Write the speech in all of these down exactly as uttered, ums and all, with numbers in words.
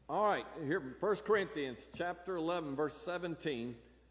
All right, here First Corinthians chapter eleven, verse seventeen.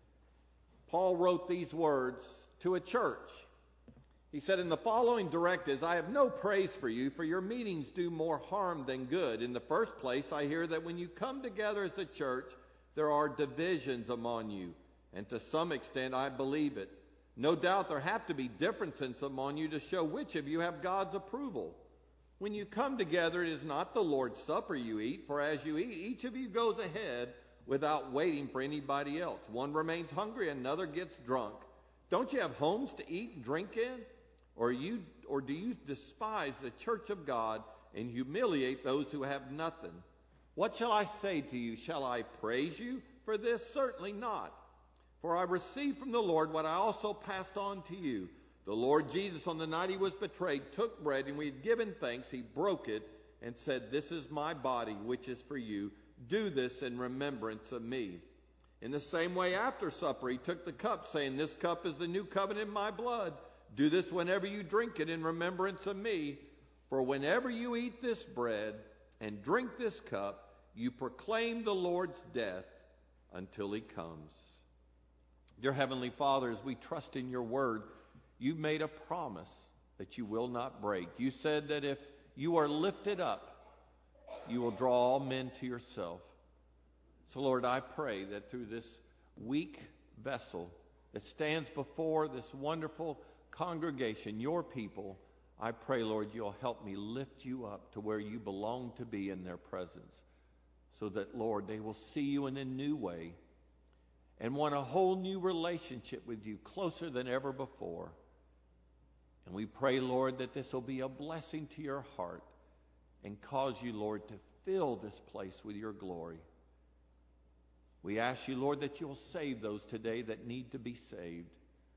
Paul wrote these words to a church. He said, "In the following directives, I have no praise for you, for your meetings do more harm than good. In the first place, I hear that when you come together as a church, there are divisions among you, and to some extent I believe it. No doubt there have to be differences among you to show which of you have God's approval. When you come together, it is not the Lord's Supper you eat, for as you eat, each of you goes ahead without waiting for anybody else. One remains hungry, another gets drunk. Don't you have homes to eat and drink in? Or you, or do you despise the church of God and humiliate those who have nothing? What shall I say to you? Shall I praise you for this? Certainly not. For I received from the Lord what I also passed on to you. The Lord Jesus, on the night he was betrayed, took bread, and when he had given thanks, he broke it and said, 'This is my body, which is for you. Do this in remembrance of me.' In the same way, after supper, he took the cup, saying, 'This cup is the new covenant in my blood. Do this whenever you drink it in remembrance of me. For whenever you eat this bread and drink this cup, you proclaim the Lord's death until he comes.'" Dear Heavenly Father, as we trust in your word, you've made a promise that you will not break. You said that if you are lifted up, you will draw all men to yourself. So, Lord, I pray that through this weak vessel that stands before this wonderful congregation, your people, I pray, Lord, you'll help me lift you up to where you belong to be in their presence, so that, Lord, they will see you in a new way and want a whole new relationship with you, closer than ever before. And we pray, Lord, that this will be a blessing to your heart and cause you, Lord, to fill this place with your glory. We ask you, Lord, that you'll save those today that need to be saved.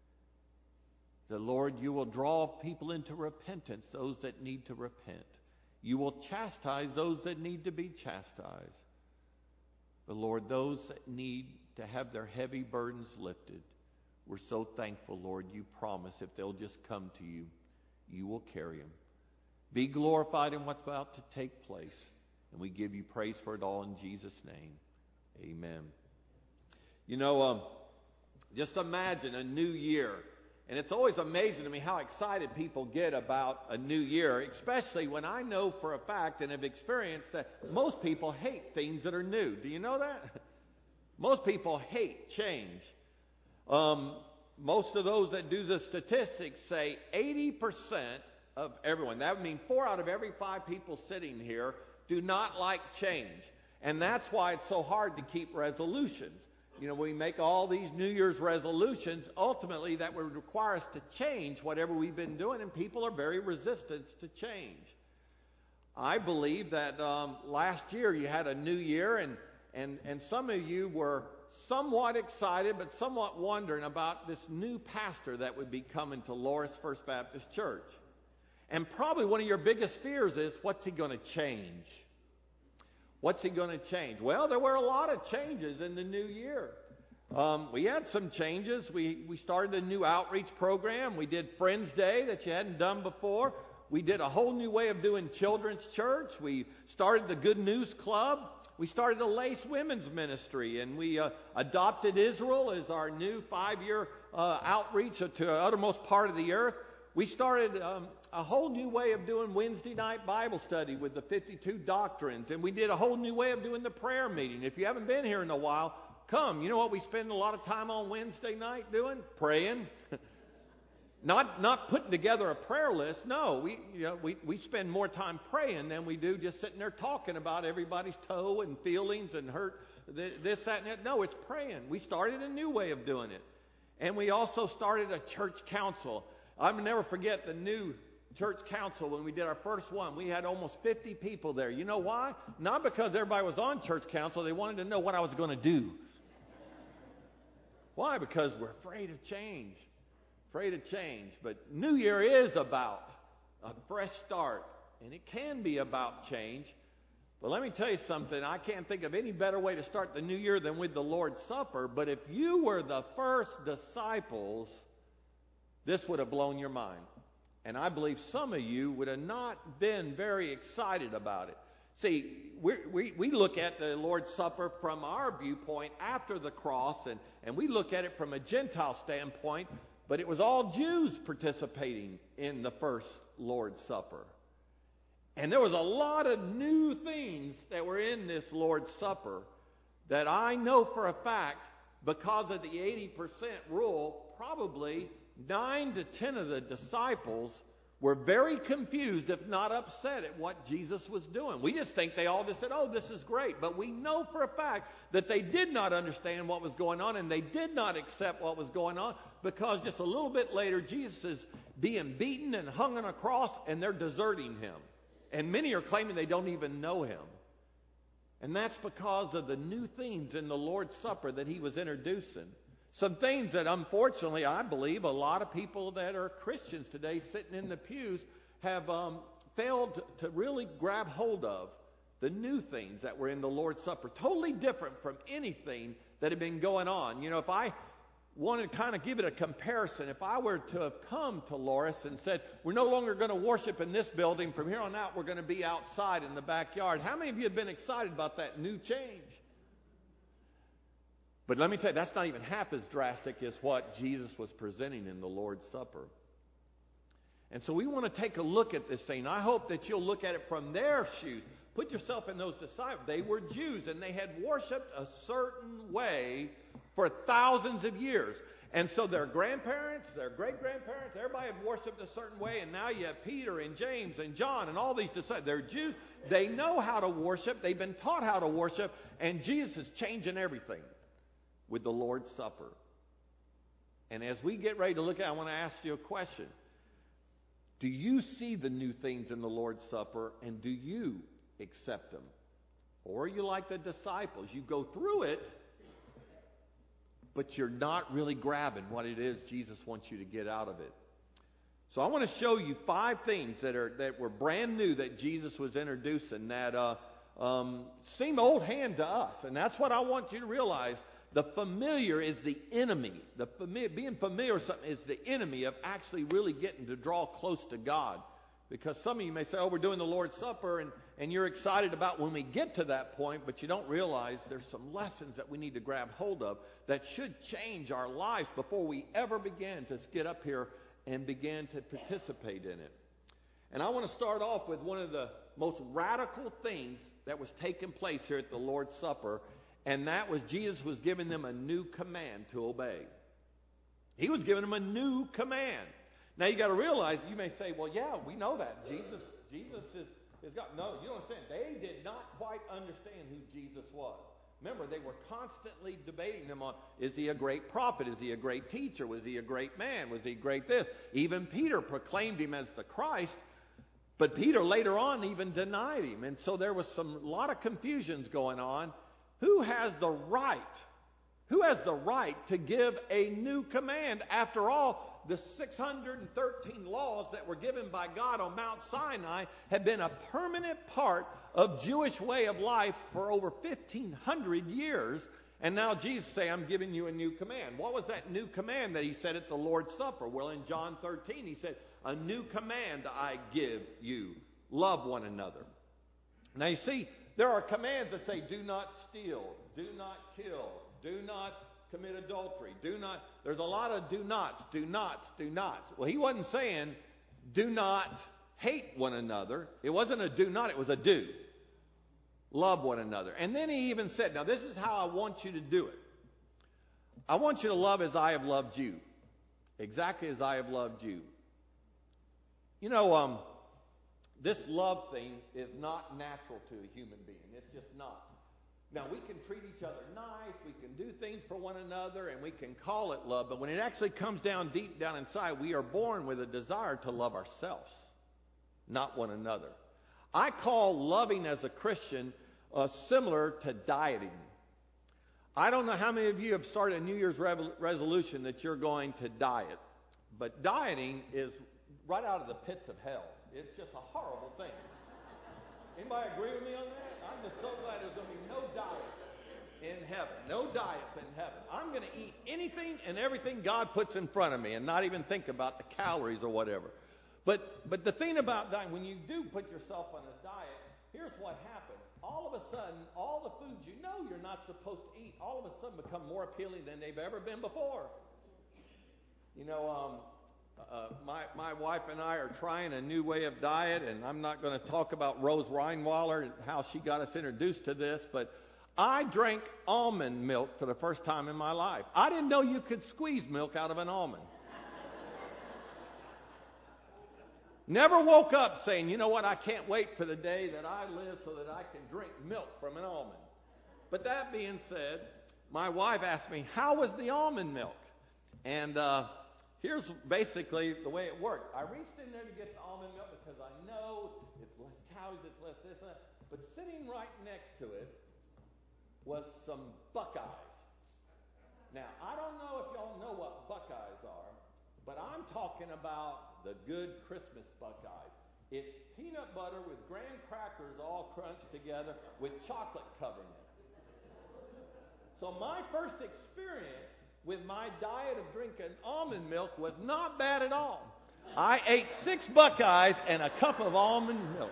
That, Lord, you will draw people into repentance, those that need to repent. You will chastise those that need to be chastised. But, Lord, those that need to have their heavy burdens lifted, we're so thankful, Lord, you promise if they'll just come to you, you will carry them. Be glorified in what's about to take place. And we give you praise for it all in Jesus' name. Amen. You know, um, just imagine a new year. And it's always amazing to me how excited people get about a new year, especially when I know for a fact and have experienced that most people hate things that are new. Do you know that? Most people hate change. Um, most of those that do the statistics say eighty percent of everyone, that would mean four out of every five people sitting here, do not like change. And that's why it's so hard to keep resolutions. You know, we make all these New Year's resolutions. Ultimately, that would require us to change whatever we've been doing, and people are very resistant to change. I believe that um, last year you had a new year, and, and, and some of you were somewhat excited, but somewhat wondering about this new pastor that would be coming to Loris First Baptist Church. And probably one of your biggest fears is, what's he going to change? What's he going to change? Well, there were a lot of changes in the new year. Um, we had some changes. We, we started a new outreach program. We did Friends Day that you hadn't done before. We did a whole new way of doing children's church. We started the Good News Club. We started a Lace Women's Ministry, and we uh, adopted Israel as our new five-year uh, outreach to the uttermost part of the earth. We started um, a whole new way of doing Wednesday night Bible study with the fifty-two doctrines, and we did a whole new way of doing the prayer meeting. If you haven't been here in a while, come. You know what we spend a lot of time on Wednesday night doing? Praying. Not not putting together a prayer list. No, we you know we, we spend more time praying than we do just sitting there talking about everybody's toe and feelings and hurt, this, that, and that. No, it's praying. We started a new way of doing it. And we also started a church council. I'll never forget the new church council when we did our first one. We had almost fifty people there. You know why? Not because everybody was on church council. They wanted to know what I was going to do. Why? Because we're afraid of change. Afraid of change. But New Year is about a fresh start. And it can be about change. But let me tell you something. I can't think of any better way to start the new year than with the Lord's Supper. But if you were the first disciples, this would have blown your mind. And I believe some of you would have not been very excited about it. See, we, we, we look at the Lord's Supper from our viewpoint after the cross, and, and we look at it from a Gentile standpoint, but it was all Jews participating in the first Lord's Supper. And there was a lot of new things that were in this Lord's Supper that I know for a fact, because of the eighty percent rule, probably nine to ten of the disciples were very confused, if not upset, at what Jesus was doing. We just think they all just said, oh, this is great. But we know for a fact that they did not understand what was going on, and they did not accept what was going on, because just a little bit later, Jesus is being beaten and hung on a cross, and they're deserting him. And many are claiming they don't even know him. And that's because of the new things in the Lord's Supper that he was introducing. Some things that, unfortunately, I believe a lot of people that are Christians today sitting in the pews have um, failed to really grab hold of. The new things that were in the Lord's Supper. Totally different from anything that had been going on. You know, if I wanted to kind of give it a comparison, if I were to have come to Loris and said, we're no longer going to worship in this building, from here on out we're going to be outside in the backyard, how many of you have been excited about that new change? But let me tell you, that's not even half as drastic as what Jesus was presenting in the Lord's Supper. And so we want to take a look at this thing. I hope that you'll look at it from their shoes. Put yourself in those disciples. They were Jews, and they had worshipped a certain way for thousands of years. And so their grandparents, their great-grandparents, everybody had worshipped a certain way, and now you have Peter and James and John and all these disciples. They're Jews. They know how to worship. They've been taught how to worship, and Jesus is changing everything with the Lord's Supper. And as we get ready to look at it, I want to ask you a question. Do you see the new things in the Lord's Supper, and do you accept them? Or are you like the disciples? You go through it, but you're not really grabbing what it is Jesus wants you to get out of it. So I want to show you five things that are that were brand new that Jesus was introducing that uh, um, seem old hand to us. And that's what I want you to realize. The familiar is the enemy. The familiar, being familiar with something is the enemy of actually really getting to draw close to God. Because some of you may say, oh, we're doing the Lord's Supper, and, and you're excited about when we get to that point, but you don't realize there's some lessons that we need to grab hold of that should change our lives before we ever begin to get up here and begin to participate in it. And I want to start off with one of the most radical things that was taking place here at the Lord's Supper, and that was Jesus was giving them a new command to obey. He was giving them a new command. Now you got to realize, you may say, well, yeah, we know that. Jesus Jesus is, is God. No, you don't understand. They did not quite understand who Jesus was. Remember, they were constantly debating him on, is he a great prophet? Is he a great teacher? Was he a great man? Was he great this? Even Peter proclaimed him as the Christ, but Peter later on even denied him. And so there was some lot of confusions going on. Who has the right? Who has the right to give a new command? After all, the six hundred thirteen laws that were given by God on Mount Sinai have been a permanent part of Jewish way of life for over fifteen hundred years. And now Jesus say, I'm giving you a new command. What was that new command that he said at the Lord's Supper? Well, in John thirteen, he said, a new command I give you. Love one another. Now you see, there are commands that say, do not steal, do not kill, do not commit adultery, do not. There's a lot of do nots, do nots, do nots. Well, he wasn't saying do not hate one another. It wasn't a do not, it was a do. Love one another. And then he even said, now this is how I want you to do it. I want you to love as I have loved you. Exactly as I have loved you. You know, um, this love thing is not natural to a human being. It's just not. Now, we can treat each other nice, we can do things for one another, and we can call it love, but when it actually comes down deep down inside, we are born with a desire to love ourselves, not one another. I call loving as a Christian uh, similar to dieting. I don't know how many of you have started a New Year's rev- resolution that you're going to diet, but dieting is right out of the pits of hell. It's just a horrible thing. Anybody agree with me on that? I'm just so glad there's going to be no diet in heaven. No diets in heaven. I'm going to eat anything and everything God puts in front of me and not even think about the calories or whatever. But but the thing about diet, when you do put yourself on a diet, here's what happens. All of a sudden, all the foods you know you're not supposed to eat, all of a sudden become more appealing than they've ever been before. You know, um, uh, my, my wife and I are trying a new way of diet, and I'm not going to talk about Rose Reinwaller and how she got us introduced to this, but I drank almond milk for the first time in my life. I didn't know you could squeeze milk out of an almond. Never woke up saying, you know what, I can't wait for the day that I live so that I can drink milk from an almond. But that being said, my wife asked me, how was the almond milk? And uh, here's basically the way it worked. I reached in there to get the almond milk because I know it's less calories, it's less this, that. But sitting right next to it was some Buckeyes. Now, I don't know if y'all know what Buckeyes are, but I'm talking about the good Christmas Buckeyes. It's peanut butter with graham crackers all crunched together with chocolate covering it. So my first experience with my diet of drinking almond milk was not bad at all. I ate six Buckeyes and a cup of almond milk.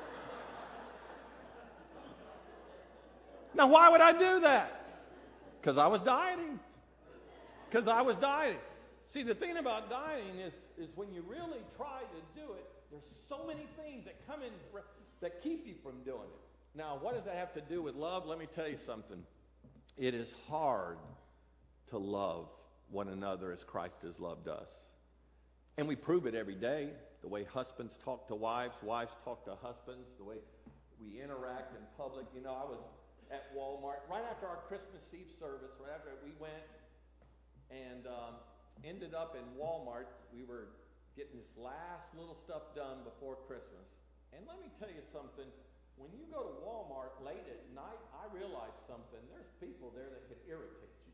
Now, why would I do that? Because I was dieting. Because I was dieting. See, the thing about dieting is, is when you really try to do it, there's so many things that come in that keep you from doing it. Now, what does that have to do with love? Let me tell you something. It is hard to love one another as Christ has loved us. And we prove it every day. The way husbands talk to wives, wives talk to husbands, the way we interact in public. You know, I was at Walmart right after our Christmas Eve service, right after we went and um, ended up in Walmart. We were getting this last little stuff done before Christmas. And let me tell you something. When you go to Walmart late at night, I realized something. There's people there that can irritate you.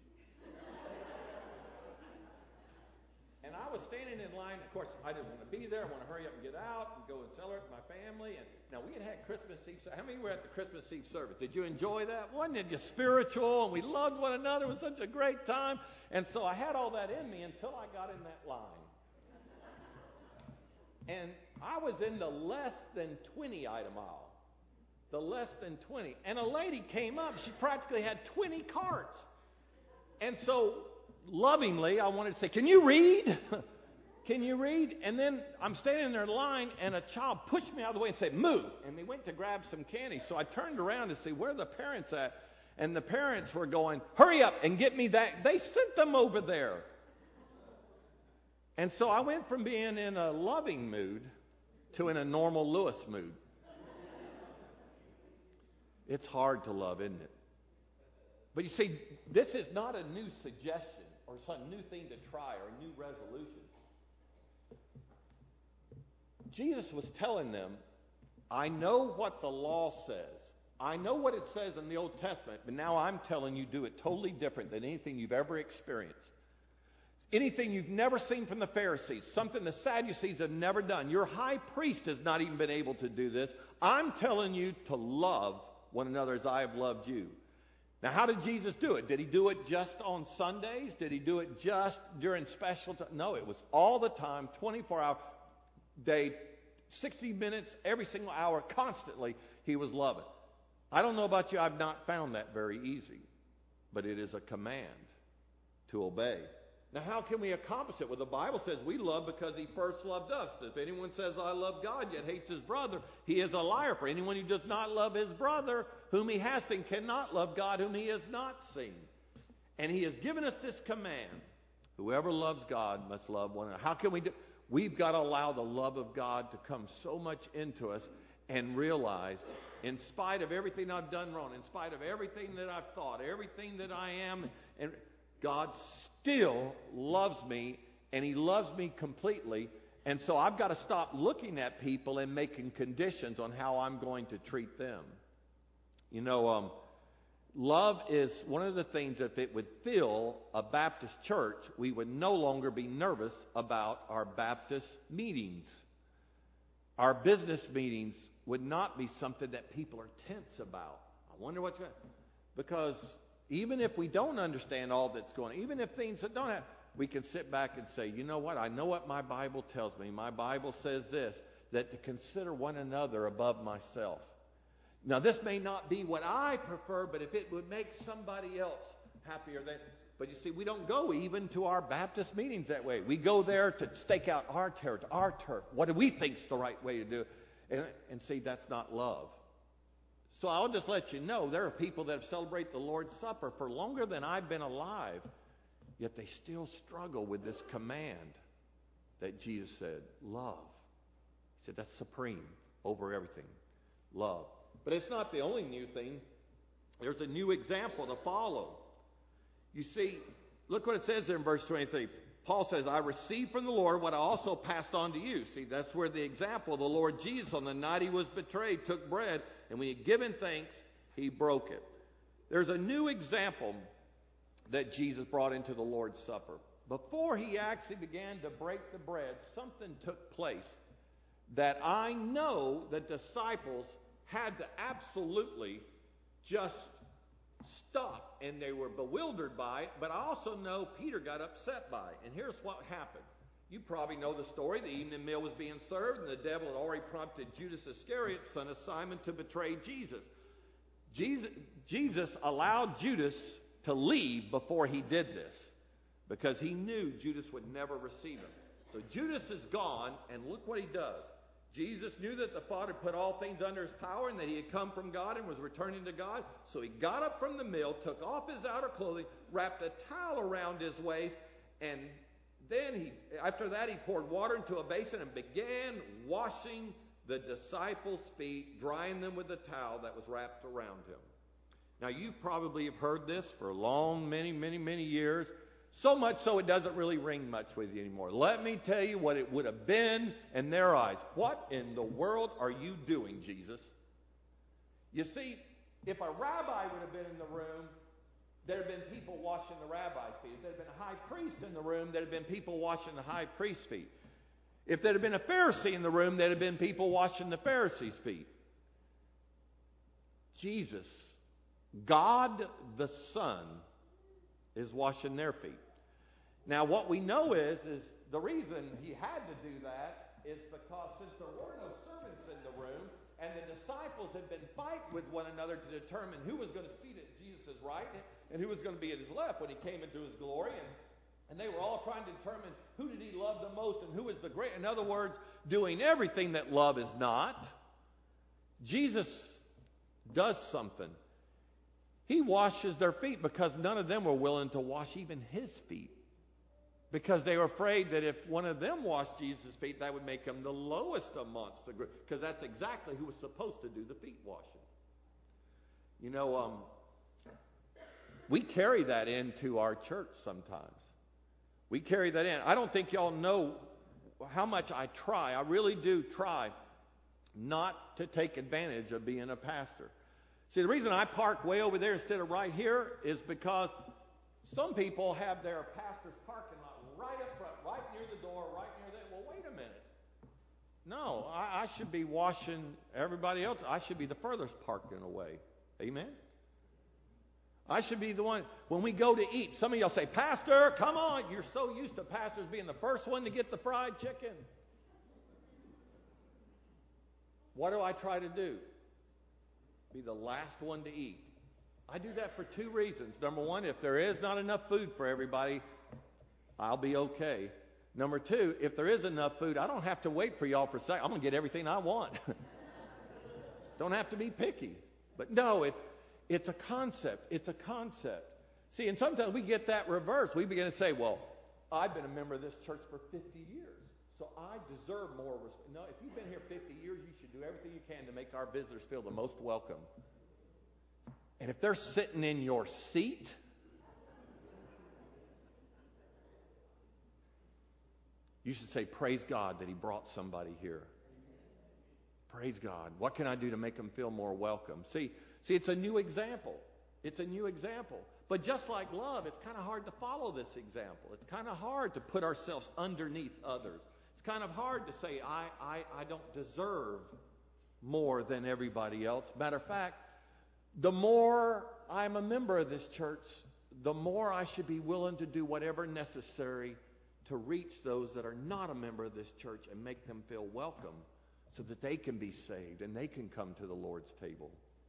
And I was standing in line. Of course, I didn't want to be there. I want to hurry up and get out and go and celebrate with my family. And now we had had Christmas Eve. How many were at the Christmas Eve service? Did you enjoy that? Wasn't it just spiritual? And we loved one another. It was such a great time. And so I had all that in me until I got in that line. And I was in the less than twenty item aisle. The less than twenty. And a lady came up. She practically had twenty carts. And so lovingly, I wanted to say, can you read? Can you read? And then I'm standing in their line, and a child pushed me out of the way and said, move. And they went to grab some candy. So I turned around to see where the parents at. And the parents were going, hurry up and get me that. They sent them over there. And so I went from being in a loving mood to in a normal Lewis mood. It's hard to love, isn't it? But you see, this is not a new suggestion or some new thing to try or a new resolution. Jesus was telling them, I know what the law says. I know what it says in the Old Testament, but now I'm telling you do it totally different than anything you've ever experienced. Anything you've never seen from the Pharisees, something the Sadducees have never done. Your high priest has not even been able to do this. I'm telling you to love one another as I have loved you. Now, how did Jesus do it? Did he do it just on Sundays? Did he do it just during special time? No, it was all the time, twenty-four hour day, sixty minutes, every single hour, constantly, he was loving. I don't know about you, I've not found that very easy, but it is a command to obey. Now, how can we accomplish it? Well, the Bible says we love because he first loved us. If anyone says, I love God, yet hates his brother, he is a liar. For anyone who does not love his brother, whom he has seen, cannot love God, whom he has not seen. And he has given us this command. Whoever loves God must love one another. How can we do? We've got to allow the love of God to come so much into us and realize, in spite of everything I've done wrong, in spite of everything that I've thought, everything that I am, and God still loves me, and he loves me completely. And so I've got to stop looking at people and making conditions on how I'm going to treat them. You know, um, love is one of the things, if it would fill a Baptist church, we would no longer be nervous about our Baptist meetings. Our business meetings would not be something that people are tense about. I wonder what's going to, because even if we don't understand all that's going on, even if things that don't happen, we can sit back and say, you know what? I know what my Bible tells me. My Bible says this, that to consider one another above myself. Now, this may not be what I prefer, but if it would make somebody else happier, then. But you see, we don't go even to our Baptist meetings that way. We go there to stake out our territory, our turf. What do we think's the right way to do it? And, and see, that's not love. So I'll just let you know, there are people that have celebrated the Lord's Supper for longer than I've been alive, yet they still struggle with this command that Jesus said, love. He said that's supreme over everything, love. But it's not the only new thing. There's a new example to follow. You see, look what it says there in verse twenty-three. Paul says, I received from the Lord what I also passed on to you. See, that's where the example, the Lord Jesus, on the night he was betrayed, took bread, and when he had given thanks, he broke it. There's a new example that Jesus brought into the Lord's Supper. Before he actually began to break the bread, something took place that I know the disciples had to absolutely just stop, and they were bewildered by it, but I also know Peter got upset by it. And here's what happened. You probably know the story. The evening meal was being served, and the devil had already prompted Judas Iscariot, son of Simon, to betray Jesus. Jesus, Jesus allowed Judas to leave before he did this, because he knew Judas would never receive him. So Judas is gone, and look what he does. Jesus knew that the Father put all things under his power and that he had come from God and was returning to God. So he got up from the meal, took off his outer clothing, wrapped a towel around his waist, and then he, after that he poured water into a basin and began washing the disciples' feet, drying them with the towel that was wrapped around him. Now you probably have heard this for a long, many, many, many years. So much so it doesn't really ring much with you anymore. Let me tell you what it would have been in their eyes. What in the world are you doing, Jesus? You see, if a rabbi would have been in the room, there'd have been people washing the rabbi's feet. If there'd been a high priest in the room, there'd have been people washing the high priest's feet. If there'd have been a Pharisee in the room, there'd have been people washing the Pharisee's feet. Jesus, God the Son, is washing their feet. Now what we know is, is the reason he had to do that is because since there were no servants in the room, and the disciples had been fighting with one another to determine who was going to seat at Jesus' right and who was going to be at his left when he came into his glory, and, and they were all trying to determine who did he love the most and who was the great. In other words, doing everything that love is not. Jesus does something. He washes their feet because none of them were willing to wash even his feet. Because they were afraid that if one of them washed Jesus' feet, that would make him the lowest amongst the group. Because that's exactly who was supposed to do the feet washing. You know, um, we carry that into our church sometimes. We carry that in. I don't think y'all know how much I try. I really do try not to take advantage of being a pastor. See, the reason I park way over there instead of right here is because some people have their pastor's parking lot right up front, right near the door, right near that. Well, wait a minute. No, I, I should be washing everybody else. I should be the furthest parking away. Amen? I should be the one. When we go to eat, some of y'all say, Pastor, come on. You're so used to pastors being the first one to get the fried chicken. What do I try to do? Be the last one to eat. I do that for two reasons. Number one, if there is not enough food for everybody, I'll be okay. Number two, if there is enough food, I don't have to wait for y'all for a second. I'm going to get everything I want. Don't have to be picky. But no, it, it's a concept. It's a concept. See, and sometimes we get that reversed. We begin to say, well, I've been a member of this church for fifty years, so I deserve more respect. No, if you've been here fifty years, you should do everything you can to make our visitors feel the most welcome. And if they're sitting in your seat, you should say, praise God that he brought somebody here. Praise God. What can I do to make them feel more welcome? See, see, it's a new example. It's a new example. But just like love, it's kind of hard to follow this example. It's kind of hard to put ourselves underneath others. It's kind of hard to say, I, I, I don't deserve more than everybody else. Matter of fact, the more I'm a member of this church, the more I should be willing to do whatever necessary to reach those that are not a member of this church and make them feel welcome so that they can be saved and they can come to the Lord's table.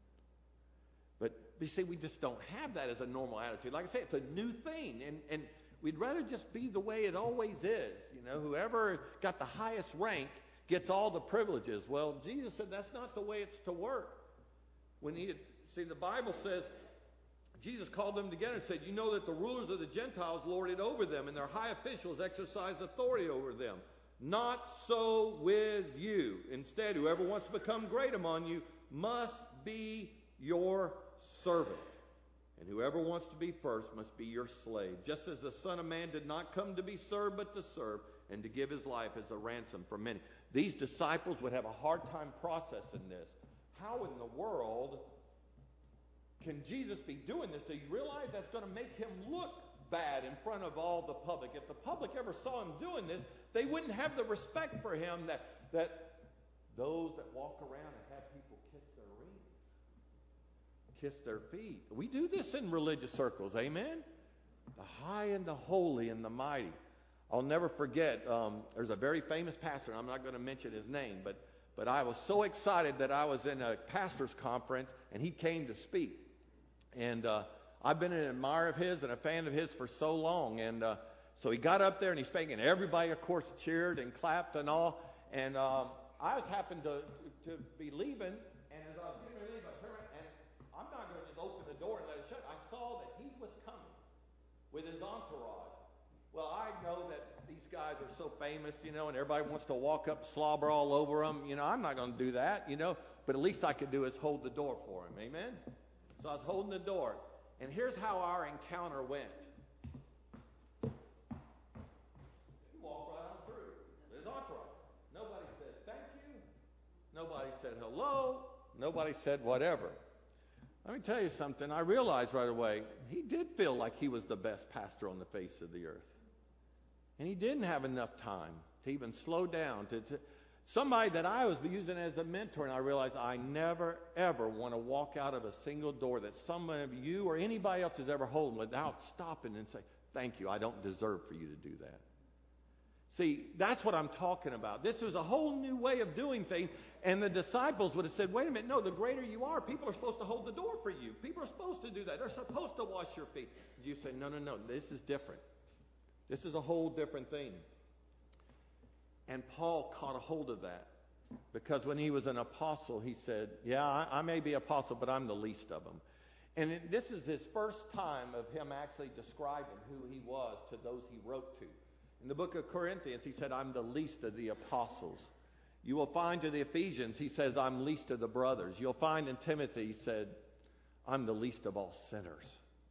But you see, we just don't have that as a normal attitude. Like I say, it's a new thing, and, and we'd rather just be the way it always is. You know, whoever got the highest rank gets all the privileges. Well, Jesus said that's not the way it's to work. When he had, see, the Bible says, Jesus called them together and said, you know that the rulers of the Gentiles lord it over them, and their high officials exercise authority over them. Not so with you. Instead, whoever wants to become great among you must be your servant. And whoever wants to be first must be your slave. Just as the Son of Man did not come to be served, but to serve, and to give his life as a ransom for many. These disciples would have a hard time processing this. How in the world can Jesus be doing this? Do you realize that's going to make him look bad in front of all the public? If the public ever saw him doing this, they wouldn't have the respect for him that, that those that walk around and have people kiss their rings, kiss their feet. We do this in religious circles, amen? The high and the holy and the mighty. I'll never forget, um, there's a very famous pastor, I'm not going to mention his name, but, but I was so excited that I was in a pastor's conference and he came to speak. And uh, I've been an admirer of his and a fan of his for so long. And uh, so he got up there and he spoke, and everybody, of course, cheered and clapped and all. And um, I was happened to, to, to be leaving, and as I was getting ready to leave, I turned around, and I'm not going to just open the door and let it shut. I saw that he was coming with his entourage. Well, I know that these guys are so famous, you know, and everybody wants to walk up, slobber all over them. You know, I'm not going to do that, you know. But at least I could do is hold the door for him. Amen? So I was holding the door. And here's how our encounter went. He walked right on through with his entourage. Nobody said thank you. Nobody said hello. Nobody said whatever. Let me tell you something. I realized right away, he did feel like he was the best pastor on the face of the earth. And he didn't have enough time to even slow down. To, to somebody that I was using as a mentor, and I realized I never, ever want to walk out of a single door that someone of you or anybody else has ever held without stopping and say, thank you, I don't deserve for you to do that. See, that's what I'm talking about. This was a whole new way of doing things, and the disciples would have said, wait a minute, no, the greater you are, people are supposed to hold the door for you. People are supposed to do that. They're supposed to wash your feet. You say, no, no, no, this is different. This is a whole different thing. And Paul caught a hold of that, because when he was an apostle, he said, yeah, I, I may be apostle, but I'm the least of them. And it, this is his first time of him actually describing who he was to those he wrote to. In the book of Corinthians, he said, I'm the least of the apostles. You will find to the Ephesians, he says, I'm least of the brothers. You'll find in Timothy, he said, I'm the least of all sinners.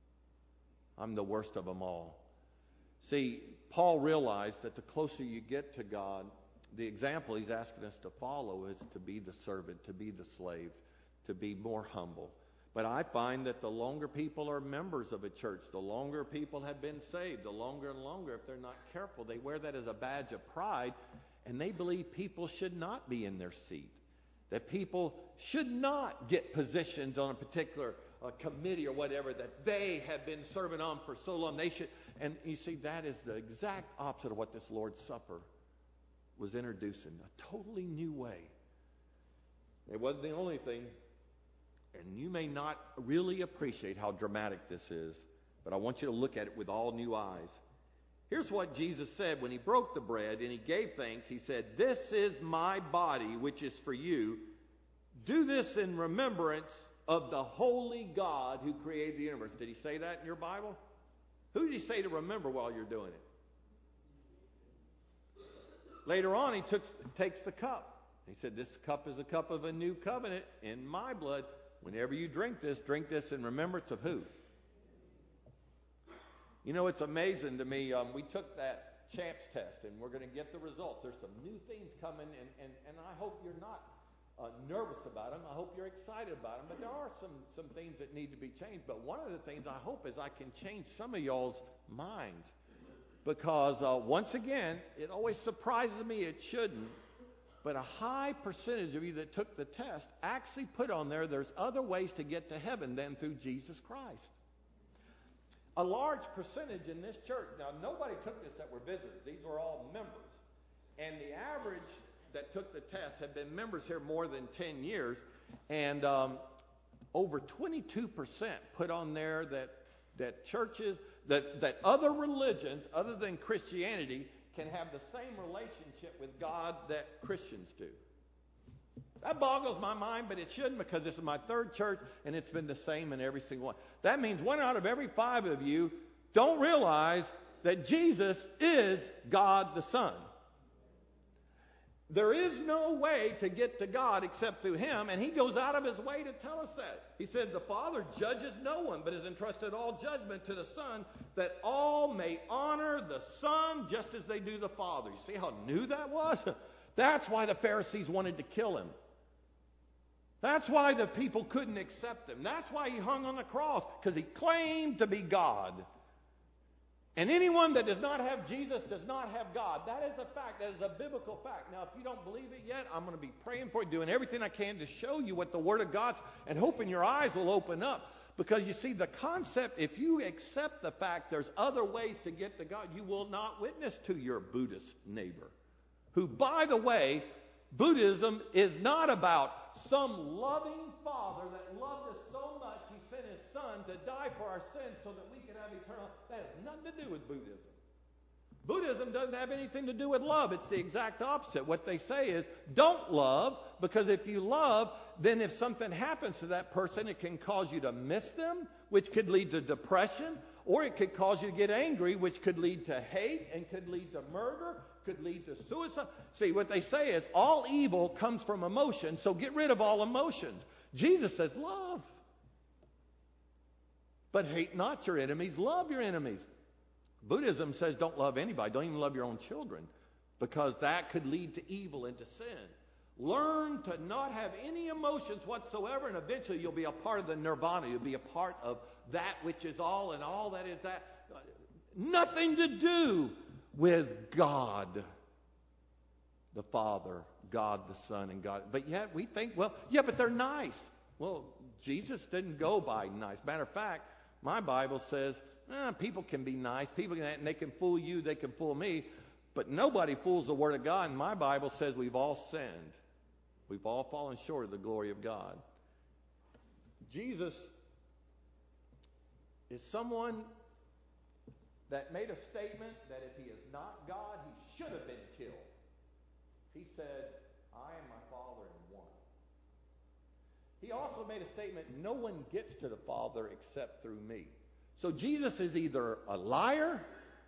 I'm the worst of them all. See, Paul realized that the closer you get to God, the example he's asking us to follow is to be the servant, to be the slave, to be more humble. But I find that the longer people are members of a church, the longer people have been saved, the longer and longer, if they're not careful, they wear that as a badge of pride, and they believe people should not be in their seat, that people should not get positions on a particular uh, committee or whatever that they have been serving on for so long. They should, and you see, that is the exact opposite of what this Lord's Supper was introducing, a totally new way. It wasn't the only thing. And you may not really appreciate how dramatic this is, but I want you to look at it with all new eyes. Here's what Jesus said when he broke the bread and he gave thanks. He said, this is my body, which is for you. Do this in remembrance of the holy God who created the universe. Did he say that in your Bible? Who did he say to remember while you're doing it? Later on, he took, takes the cup. He said, this cup is a cup of a new covenant in my blood. Whenever you drink this, drink this in remembrance of who? You know, it's amazing to me. Um, we took that CHAMPS test, and we're going to get the results. There's some new things coming, and, and, and I hope you're not uh, nervous about them. I hope you're excited about them. But there are some, some things that need to be changed. But one of the things I hope is I can change some of y'all's minds. Because, uh, once again, it always surprises me. It shouldn't. But a high percentage of you that took the test actually put on there there's other ways to get to heaven than through Jesus Christ. A large percentage in this church, now nobody took this that were visitors. These were all members. And the average that took the test had been members here more than ten years. And um, over twenty-two percent put on there that that churches, that, that other religions other than Christianity can have the same relationship with God that Christians do. That boggles my mind, but it shouldn't, because this is my third church and it's been the same in every single one. That means one out of every five of you don't realize that Jesus is God the Son. There is no way to get to God except through Him, and He goes out of His way to tell us that. He said, the Father judges no one, but has entrusted all judgment to the Son, that all may honor the Son just as they do the Father. You see how new that was? That's why the Pharisees wanted to kill Him. That's why the people couldn't accept Him. That's why He hung on the cross, because He claimed to be God. And anyone that does not have Jesus does not have God. That is a fact. That is a biblical fact. Now, if you don't believe it yet, I'm going to be praying for you, doing everything I can to show you what the Word of God's, and hoping your eyes will open up. Because you see, the concept, if you accept the fact there's other ways to get to God, you will not witness to your Buddhist neighbor. Who, by the way, Buddhism is not about some loving Father that loved us so much He sent His Son to die for our sins so that we could have eternal life. That has nothing to do with Buddhism. Buddhism doesn't have anything to do with love. It's the exact opposite. What they say is, don't love, because if you love, then if something happens to that person, it can cause you to miss them, which could lead to depression, or it could cause you to get angry, which could lead to hate and could lead to murder, could lead to suicide. See, what they say is all evil comes from emotion, so get rid of all emotions. Jesus says love. But hate not your enemies, love your enemies. Buddhism says don't love anybody, don't even love your own children, because that could lead to evil and to sin. Learn to not have any emotions whatsoever, and eventually you'll be a part of the nirvana. You'll be a part of that which is all, and all that is that. Nothing to do with God the Father, God the Son, and God. But yet we think, well, yeah, but they're nice. Well, Jesus didn't go by nice. Matter of fact, my Bible says eh, people can be nice. People can, and they can fool you. They can fool me. But nobody fools the Word of God. And my Bible says we've all sinned. We've all fallen short of the glory of God. Jesus is someone that made a statement that if He is not God, He should have been killed. He said, I and my Father in one. He also made a statement, no one gets to the Father except through me. So Jesus is either a liar,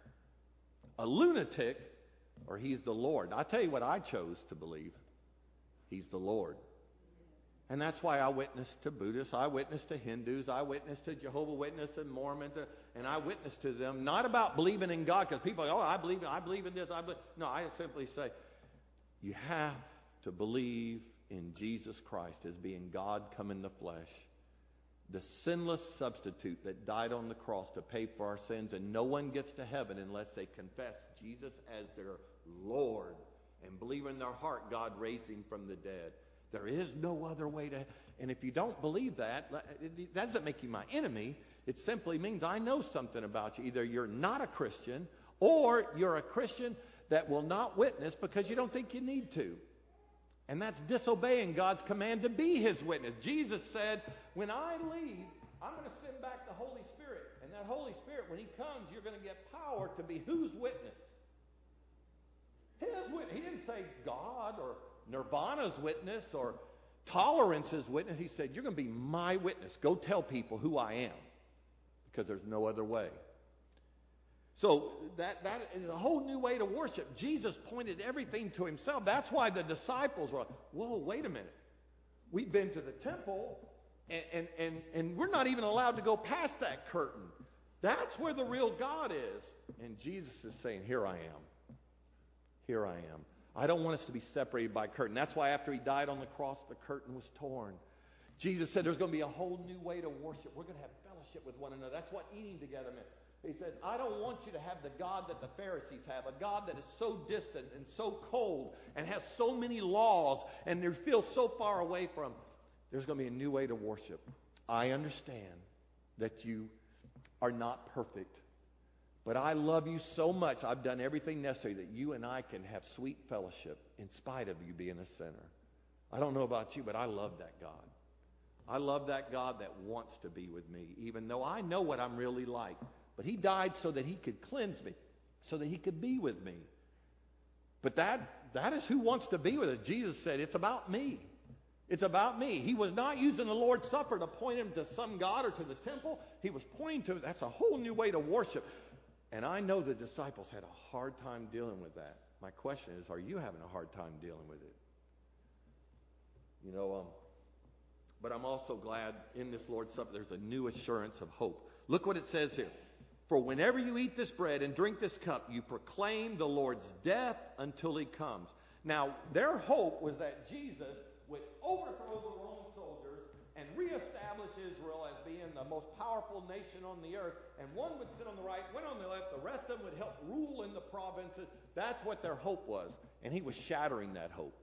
a lunatic, or He's the Lord. I'll tell you what I chose to believe. He's the Lord. And that's why I witness to Buddhists, I witness to Hindus, I witness to Jehovah's Witnesses and Mormons, and I witness to them, not about believing in God, because people go, oh, I believe, I believe in this, I believe. No, I simply say, you have to believe in Jesus Christ as being God come in the flesh, the sinless substitute that died on the cross to pay for our sins, and no one gets to heaven unless they confess Jesus as their Lord and believe in their heart God raised Him from the dead. There is no other way to, and if you don't believe that, that doesn't make you my enemy. It simply means I know something about you. Either you're not a Christian, or you're a Christian that will not witness because you don't think you need to. And that's disobeying God's command to be His witness. Jesus said, when I leave, I'm going to send back the Holy Spirit. And that Holy Spirit, when He comes, you're going to get power to be whose witness? His witness. He didn't say God or Nirvana's witness or tolerance's witness. He said, you're going to be my witness. Go tell people who I am, because there's no other way. So that, that is a whole new way to worship. Jesus pointed everything to Himself. That's why the disciples were like, whoa, wait a minute. We've been to the temple, and, and, and, and we're not even allowed to go past that curtain. That's where the real God is. And Jesus is saying, here I am. Here I am. I don't want us to be separated by a curtain. That's why after He died on the cross, the curtain was torn. Jesus said there's going to be a whole new way to worship. We're going to have fellowship with one another. That's what eating together meant. He says, I don't want you to have the God that the Pharisees have, a God that is so distant and so cold and has so many laws and they feel so far away from. There's going to be a new way to worship. I understand that you are not perfect, but I love you so much. I've done everything necessary that you and I can have sweet fellowship in spite of you being a sinner. I don't know about you, but I love that God. I love that God that wants to be with me, even though I know what I'm really like. But he died so that he could cleanse me, so that he could be with me. But that that is who wants to be with us. Jesus said, it's about me. It's about me. He was not using the Lord's Supper to point him to some God or to the temple. He was pointing to, that's a whole new way to worship. And I know the disciples had a hard time dealing with that. My question is, are you having a hard time dealing with it? You know, um, but I'm also glad in this Lord's Supper there's a new assurance of hope. Look what it says here. For whenever you eat this bread and drink this cup, you proclaim the Lord's death until he comes. Now, their hope was that Jesus would overthrow the Roman soldiers and reestablish Israel as being the most powerful nation on the earth. And one would sit on the right, one on the left, the rest of them would help rule in the provinces. That's what their hope was. And he was shattering that hope.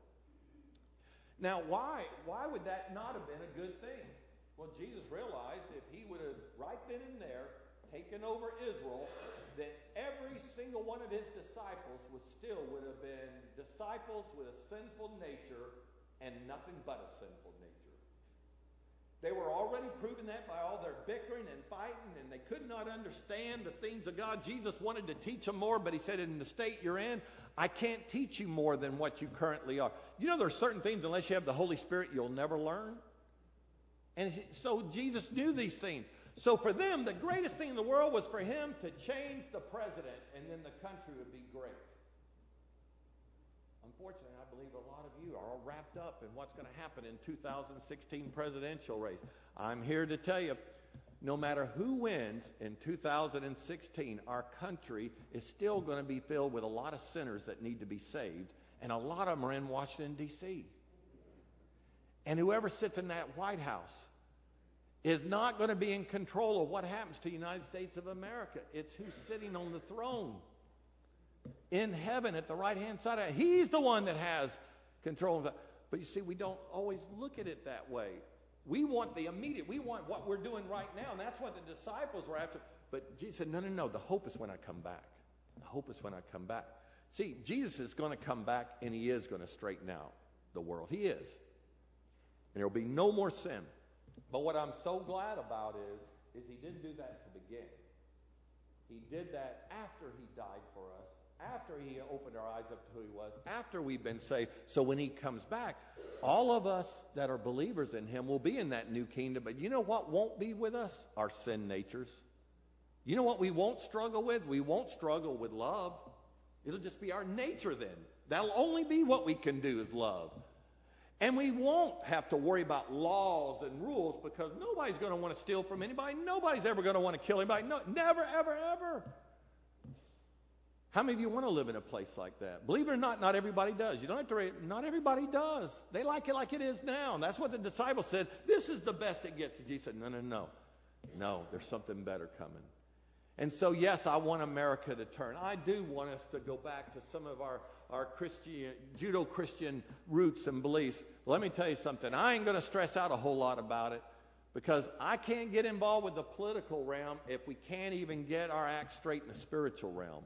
Now, why, why would that not have been a good thing? Well, Jesus realized if he would have, right then and there, taken over Israel, that every single one of his disciples would still would have been disciples with a sinful nature and nothing but a sinful nature. They were already proving that by all their bickering and fighting, and they could not understand the things of God. Jesus wanted to teach them more, but he said, in the state you're in, I can't teach you more than what you currently are. You know, there are certain things, unless you have the Holy Spirit, you'll never learn. And so Jesus knew these things. So for them, the greatest thing in the world was for him to change the president, and then the country would be great. Unfortunately, I believe a lot of you are all wrapped up in what's going to happen in two thousand sixteen presidential race. I'm here to tell you, no matter who wins in two thousand sixteen, our country is still going to be filled with a lot of sinners that need to be saved, and a lot of them are in Washington, D C And whoever sits in that White House is not going to be in control of what happens to the United States of America. It's who's sitting on the throne in heaven at the right-hand side of it. He's the one that has control of that. But you see, we don't always look at it that way. We want the immediate. We want what we're doing right now, and that's what the disciples were after. But Jesus said, no, no, no. The hope is when I come back. The hope is when I come back. See, Jesus is going to come back, and he is going to straighten out the world. He is. And there will be no more sin. But what I'm so glad about is, is he didn't do that to begin. He did that after he died for us, after he opened our eyes up to who he was, after we've been saved. So when he comes back, all of us that are believers in him will be in that new kingdom. But you know what won't be with us? Our sin natures. You know what we won't struggle with? We won't struggle with love. It'll just be our nature then. That'll only be what we can do is love. And we won't have to worry about laws and rules because nobody's going to want to steal from anybody. Nobody's ever going to want to kill anybody. No, never, ever, ever. How many of you want to live in a place like that? Believe it or not, not everybody does. You don't have to worry. Not everybody does. They like it like it is now. And that's what the disciples said. This is the best it gets. And Jesus said, no, no, no. No, there's something better coming. And so, yes, I want America to turn. I do want us to go back to some of our, our Christian, Judo-Christian roots and beliefs. Let me tell you something. I ain't going to stress out a whole lot about it because I can't get involved with the political realm if we can't even get our act straight in the spiritual realm.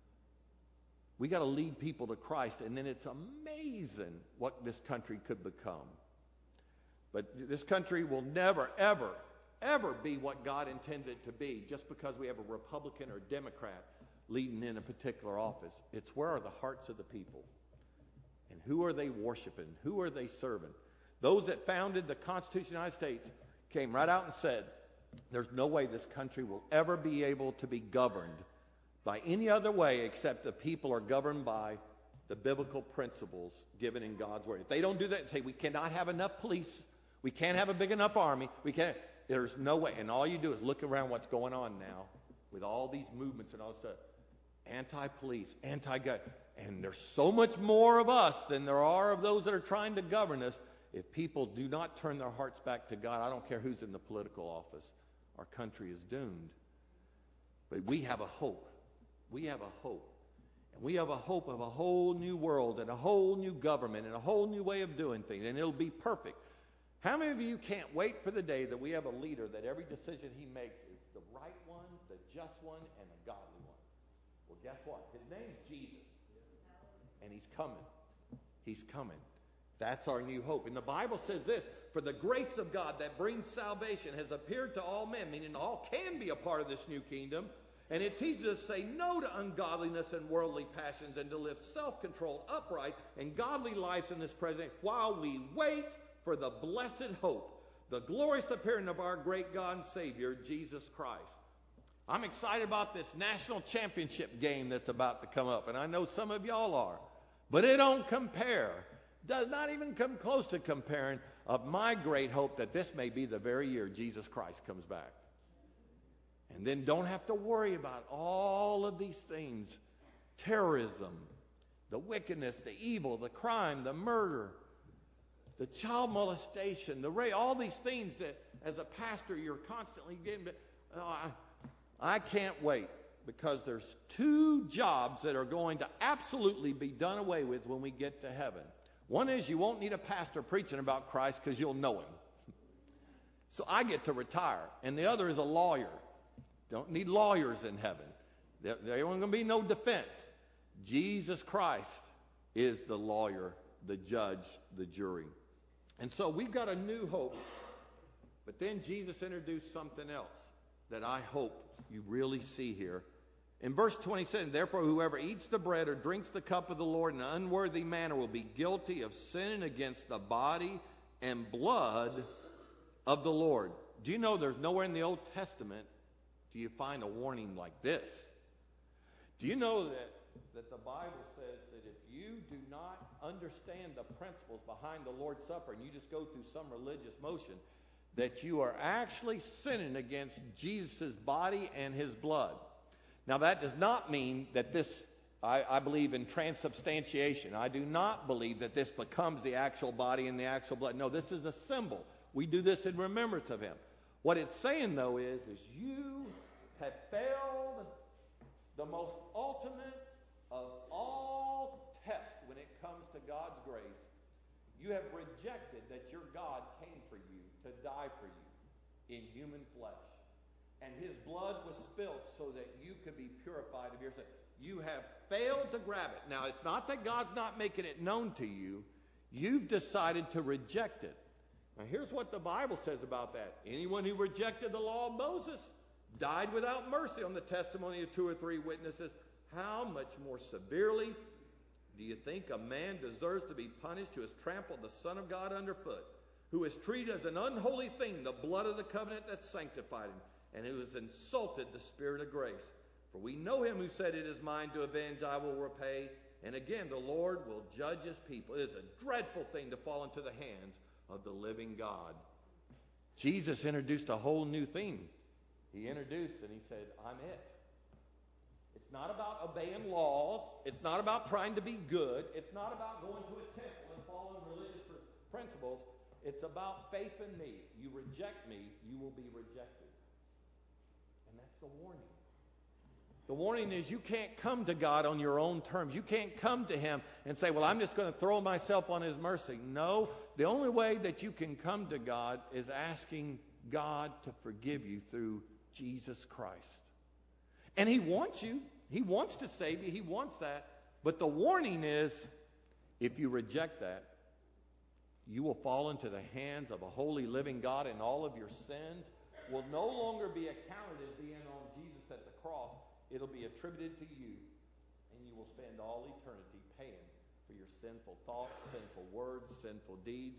We got to lead people to Christ, and then it's amazing what this country could become. But this country will never, ever, ever be what God intends it to be just because we have a Republican or Democrat leading in a particular office. It's where are the hearts of the people? And who are they worshiping? Who are they serving? Those that founded the Constitution of the United States came right out and said, there's no way this country will ever be able to be governed by any other way except the people are governed by the biblical principles given in God's Word. If they don't do that and say we cannot have enough police, we can't have a big enough army, we can't, there's no way. And all you do is look around what's going on now with all these movements and all this stuff. Anti-police, anti-gun. And there's so much more of us than there are of those that are trying to govern us. If people do not turn their hearts back to God, I don't care who's in the political office, our country is doomed. But we have a hope. We have a hope. And we have a hope of a whole new world and a whole new government and a whole new way of doing things. And it'll be perfect. How many of you can't wait for the day that we have a leader that every decision he makes is the right one, the just one, and the godly one? Well, guess what? His name's Jesus. And he's coming. He's coming. That's our new hope. And the Bible says this, for the grace of God that brings salvation has appeared to all men, meaning all can be a part of this new kingdom. And it teaches us to say no to ungodliness and worldly passions and to live self-controlled, upright, and godly lives in this present while we wait for the blessed hope, the glorious appearing of our great God and Savior, Jesus Christ. I'm excited about this national championship game that's about to come up, and I know some of y'all are. But it don't compare, does not even come close to comparing of my great hope that this may be the very year Jesus Christ comes back. And then don't have to worry about all of these things. Terrorism, the wickedness, the evil, the crime, the murder, the child molestation, the rape, all these things that as a pastor you're constantly getting. Uh, I, I can't wait because there's two jobs that are going to absolutely be done away with when we get to heaven. One is you won't need a pastor preaching about Christ because you'll know him. So I get to retire. And the other is a lawyer. Don't need lawyers in heaven. There, there ain't going to be no defense. Jesus Christ is the lawyer, the judge, the jury. And so we've got a new hope. But then Jesus introduced something else that I hope you really see here. In verse twenty-seven, therefore whoever eats the bread or drinks the cup of the Lord in an unworthy manner will be guilty of sinning against the body and blood of the Lord. Do you know there's nowhere in the Old Testament do you find a warning like this? Do you know that, that the Bible says that if you do not understand the principles behind the Lord's Supper and you just go through some religious motion, that you are actually sinning against Jesus' body and his blood? Now that does not mean that this, I, I believe in transubstantiation. I do not believe that this becomes the actual body and the actual blood. No, this is a symbol. We do this in remembrance of him. What it's saying though is, is you have failed the most ultimate of all tests when it comes to God's grace. You have rejected that your God came for you to die for you in human flesh. And his blood was spilt so that you could be purified of your sin. You have failed to grab it. Now, it's not that God's not making it known to you. You've decided to reject it. Now, here's what the Bible says about that. Anyone who rejected the law of Moses died without mercy on the testimony of two or three witnesses. How much more severely do you think a man deserves to be punished who has trampled the Son of God underfoot, who has treated as an unholy thing the blood of the covenant that sanctified him, and who has insulted the Spirit of grace? For we know him who said, it is mine to avenge, I will repay. And again, the Lord will judge his people. It is a dreadful thing to fall into the hands of the living God. Jesus introduced a whole new thing. He introduced and he said, I'm it. It's not about obeying laws. It's not about trying to be good. It's not about going to a temple and following religious principles. It's about faith in me. You reject me, you will be rejected. And that's the warning. The warning is you can't come to God on your own terms. You can't come to him and say, well, I'm just going to throw myself on his mercy. No, the only way that you can come to God is asking God to forgive you through Jesus Christ. And he wants you. He wants to save you. He wants that. But the warning is, if you reject that, you will fall into the hands of a holy living God, and all of your sins will no longer be accounted as being on Jesus at the cross. It'll be attributed to you, and you will spend all eternity paying for your sinful thoughts, sinful words, sinful deeds,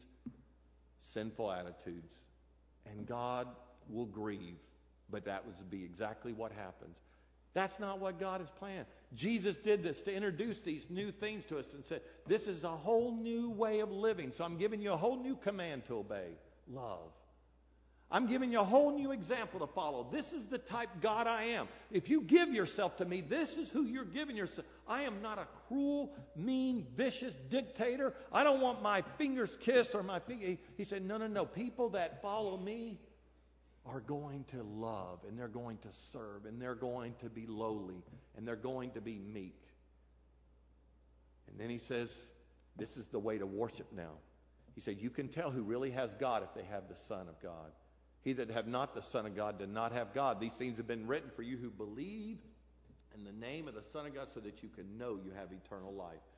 sinful attitudes. And God will grieve, but that would be exactly what happens. That's not what God has planned. Jesus did this to introduce these new things to us and said, this is a whole new way of living. So I'm giving you a whole new command to obey. Love. I'm giving you a whole new example to follow. This is the type God I am. If you give yourself to me, this is who you're giving yourself. I am not a cruel, mean, vicious dictator. I don't want my fingers kissed or my feet. He said, no, no, no. People that follow me are going to love, and they're going to serve, and they're going to be lowly, and they're going to be meek. And then he says, this is the way to worship now. He said, you can tell who really has God if they have the Son of God. He that have not the Son of God did not have God. These things have been written for you who believe in the name of the Son of God so that you can know you have eternal life.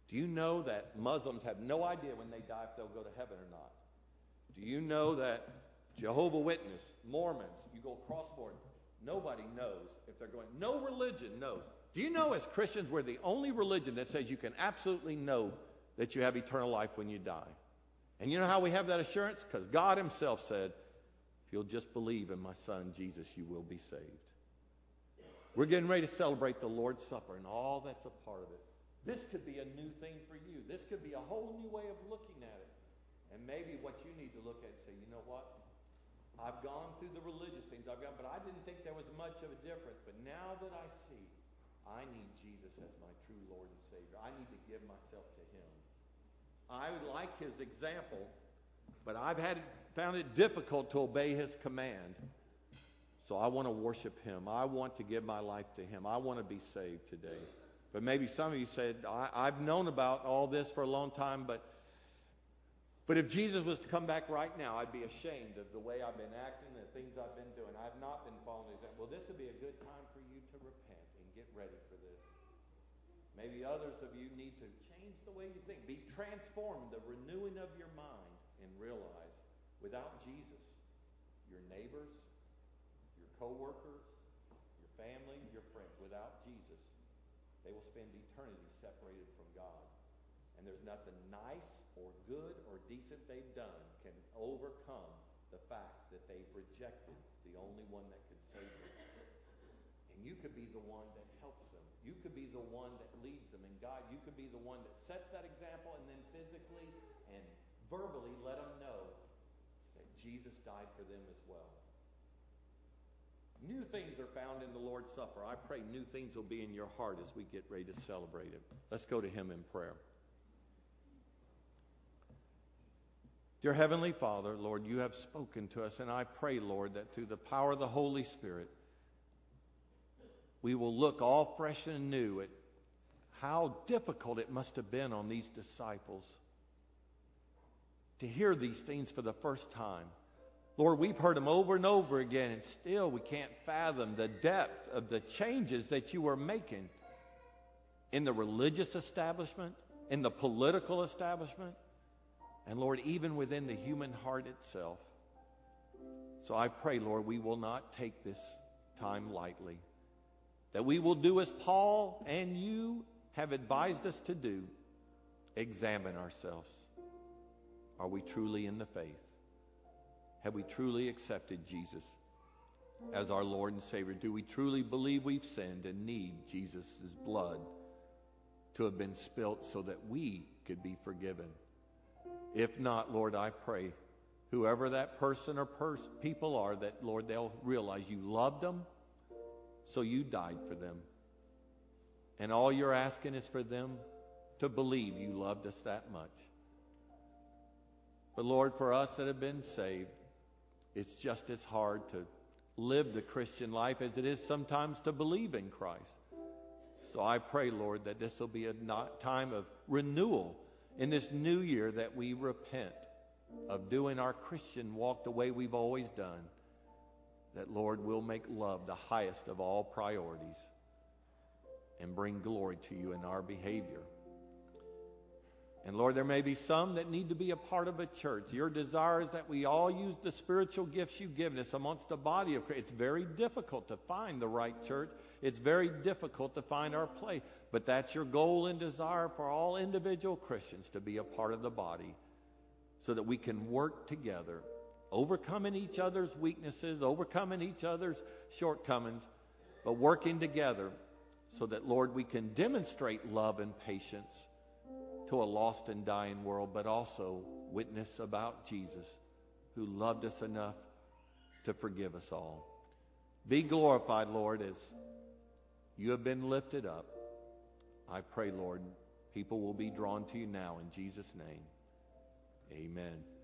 Do you know that Muslims have no idea when they die if they'll go to heaven or not? Do you know that Jehovah's Witness, Mormons, you go across the board, nobody knows if they're going. No religion knows. Do you know as Christians we're the only religion that says you can absolutely know that you have eternal life when you die? And you know how we have that assurance? Because God himself said, if you'll just believe in my son Jesus, you will be saved. We're getting ready to celebrate the Lord's Supper and all that's a part of it. This could be a new thing for you. This could be a whole new way of looking at it. And maybe what you need to look at and say, you know what? I've gone through the religious things I've got, but I didn't think there was much of a difference. But now that I see, I need Jesus as my true Lord and Savior. I need to give myself to him. I like his example, but I've had found it difficult to obey his command. So I want to worship him. I want to give my life to him. I want to be saved today. But maybe some of you said, I, I've known about all this for a long time, but But if Jesus was to come back right now, I'd be ashamed of the way I've been acting, the things I've been doing. I've not been following his example. Well, this would be a good time for you to repent and get ready for this. Maybe others of you need to change the way you think. Be transformed, the renewing of your mind, and realize without Jesus, your neighbors, your co-workers, your family, your friends, without Jesus, they will spend eternity separated from God. And there's nothing nice or good or decent they've done can overcome the fact that they've rejected the only one that could save them. And you could be the one that helps them. You could be the one that leads them. And God, you could be the one that sets that example and then physically and verbally let them know that Jesus died for them as well. New things are found in the Lord's Supper. I pray new things will be in your heart as we get ready to celebrate it. Let's go to him in prayer. Dear Heavenly Father, Lord, you have spoken to us, and I pray, Lord, that through the power of the Holy Spirit, we will look all fresh and new at how difficult it must have been on these disciples to hear these things for the first time. Lord, we've heard them over and over again, and still we can't fathom the depth of the changes that you are making in the religious establishment, in the political establishment, and Lord, even within the human heart itself. So I pray, Lord, we will not take this time lightly. That we will do as Paul and you have advised us to do. Examine ourselves. Are we truly in the faith? Have we truly accepted Jesus as our Lord and Savior? Do we truly believe we've sinned and need Jesus' blood to have been spilt so that we could be forgiven? If not, Lord, I pray, whoever that person or pers- people are, that, Lord, they'll realize you loved them, so you died for them. And all you're asking is for them to believe you loved us that much. But, Lord, for us that have been saved, it's just as hard to live the Christian life as it is sometimes to believe in Christ. So I pray, Lord, that this will be a time of renewal in this new year, that we repent of doing our Christian walk the way we've always done. That, Lord, we'll make love the highest of all priorities and bring glory to you in our behavior. And Lord, there may be some that need to be a part of a church. Your desire is that we all use the spiritual gifts you've given us amongst the body of Christ. It's very difficult to find the right church. It's very difficult to find our place. But that's your goal and desire for all individual Christians, to be a part of the body so that we can work together, overcoming each other's weaknesses, overcoming each other's shortcomings, but working together so that, Lord, we can demonstrate love and patience to a lost and dying world, but also witness about Jesus, who loved us enough to forgive us all. Be glorified, Lord, as you have been lifted up. I pray, Lord, people will be drawn to you now in Jesus' name. Amen.